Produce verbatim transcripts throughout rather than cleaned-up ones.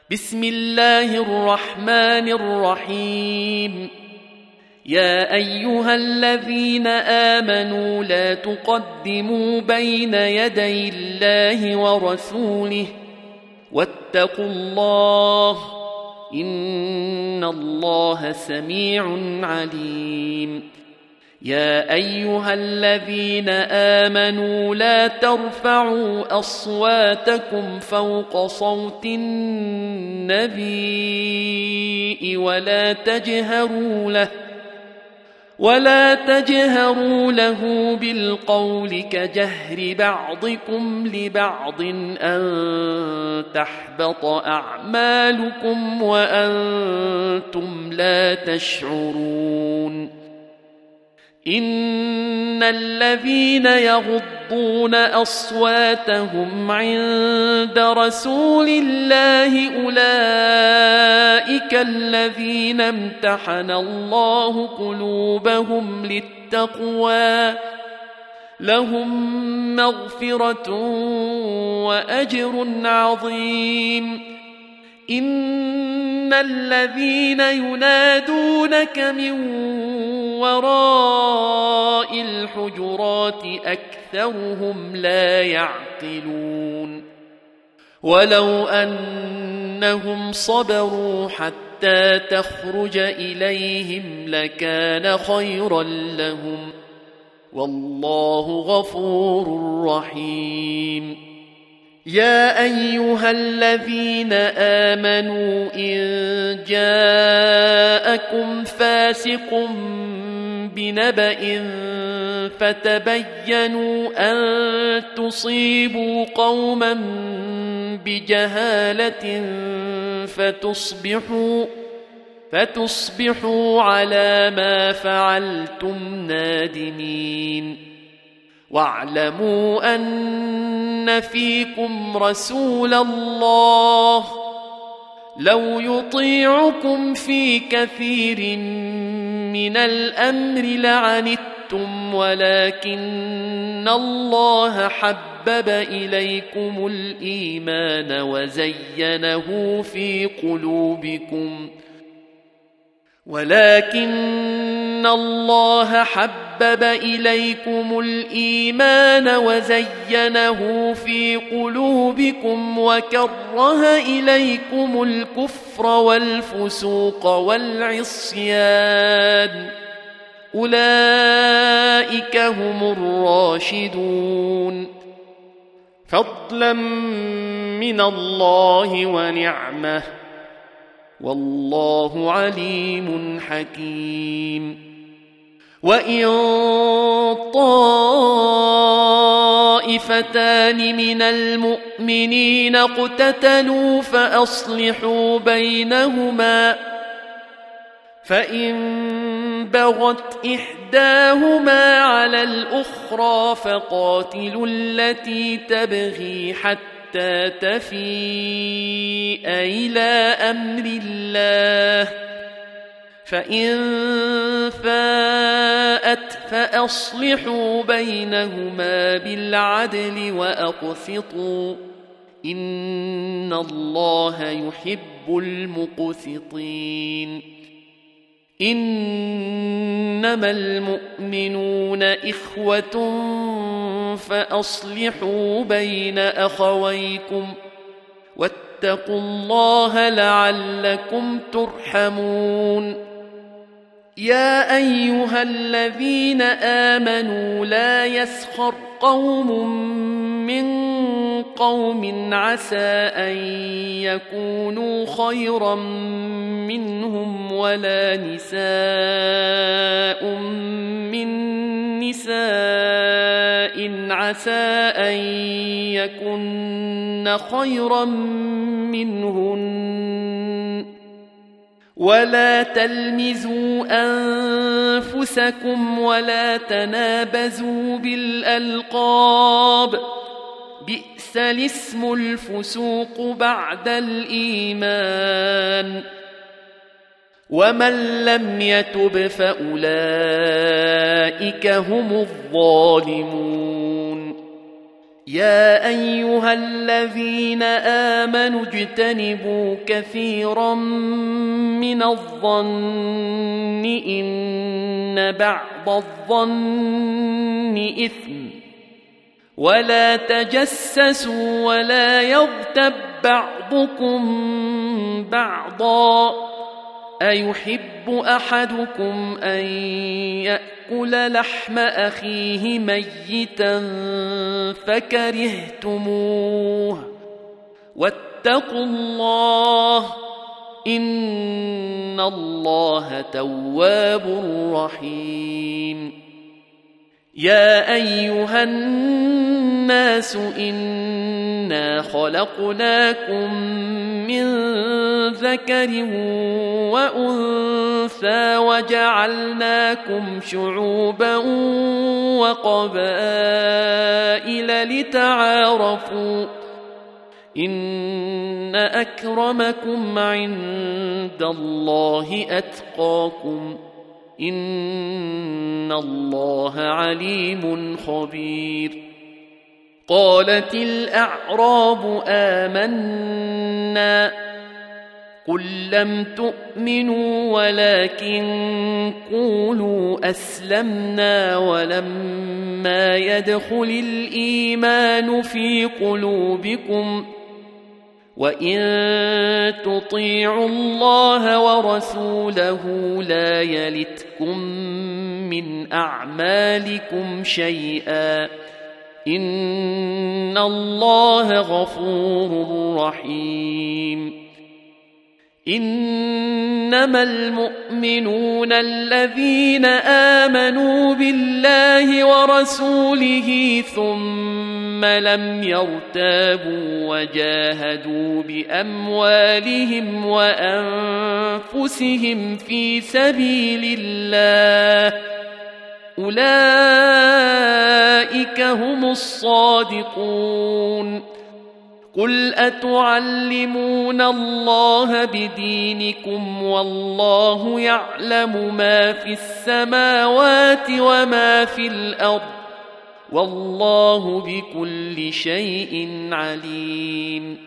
بسم الله الرحمن الرحيم. يا أيها الذين آمنوا لا تقدموا بين يدي الله ورسوله واتقوا الله إن الله سميع عليم. يا أيها الذين آمنوا لا ترفعوا أصواتكم فوق صوت النبي ولا تجهروا له ولا تجهروا له بالقول كجهر بعضكم لبعض أن تحبط أعمالكم وأنتم لا تشعرون. إن الذين يغضون أصواتهم عند رسول الله أولئك الذين امتحن الله قلوبهم للتقوى لهم مغفرة وأجر عظيم. إن الذين ينادونك من وراء الحجرات أكثرهم لا يعقلون. ولو أنهم صبروا حتى تخرج إليهم لكان خيرا لهم والله غفور رحيم. يا أيها الذين آمنوا إن جاءكم فاسق بنبأ فتبينوا أن تصيبوا قوما بجهالة فتصبحوا فتصبحوا على ما فعلتم نادمين. واعلموا أن فيكم رسول الله لو يطيعكم في كثير من الأمر لعنتم ولكن الله حبب إليكم الإيمان وزينه في قلوبكم ولكن الله حبب إليكم الإيمان وزينه في قلوبكم وكره إليكم الكفر والفسوق والعصيان أولئك هم الراشدون فضلا من الله ونعمه والله عليم حكيم. وإن طائفتان من المؤمنين اقتتلوا فأصلحوا بينهما فإن بغت إحداهما على الأخرى فقاتلوا التي تبغي حتى تفيء إلى أمر الله فإن فاءت فأصلحوا بينهما بالعدل وأقسطوا إن الله يحب المقسطين. إنما المؤمنون إخوة فأصلحوا بين أخويكم واتقوا الله لعلكم ترحمون. يا أيها الذين آمنوا لا يسخر قوم من قوم عسى أن يكونوا خيرا منهم ولا نساء من نساء عسى أن يكن خيرا منهن ولا تلمزوا أنفسكم ولا تنابزوا بالألقاب بئس الاسم الفسوق بعد الإيمان ومن لم يتب فأولئك هم الظالمون. يا أيها الذين آمنوا اجتنبوا كثيرا من الظن إن بعض الظن إثم ولا تجسسوا ولا يغتب بعضكم بعضا أيحب أحدكم أن يأكل لحم أخيه ميتا فكرهتموه واتقوا الله إن الله تواب رحيم يا أيها الناس إنا خلقناكم من ذكر وأنثى وجعلناكم شعوبا وقبائل لتعارفوا إن أكرمكم عند الله أتقاكم إن الله عليم خبير قالت الأعراب آمنا قل لم تؤمنوا ولكن قولوا أسلمنا ولما يدخل الإيمان في قلوبكم وإن تطيعوا الله ورسوله لا يلتكم من أعمالكم شيئا إن الله غفور رحيم إنما المؤمنون الذين آمنوا بالله ورسوله ثم لم يرتابوا وجاهدوا بأموالهم وأنفسهم في سبيل الله أولئك هم الصادقون قل أتعلمون الله بدينكم والله يعلم ما في السماوات وما في الأرض والله بكل شيء عليم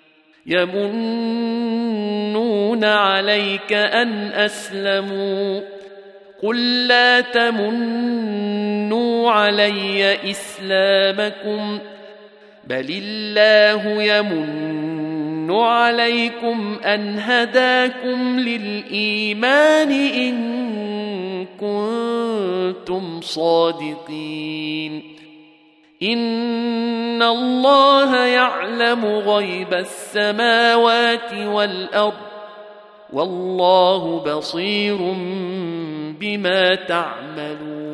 يمنون عليك أن أسلموا قل لا تمنوا علي إسلامكم بل الله يمن عليكم أن هداكم للإيمان إن كنتم صادقين إن الله يعلم غيب السماوات والأرض والله بصير بما تعملون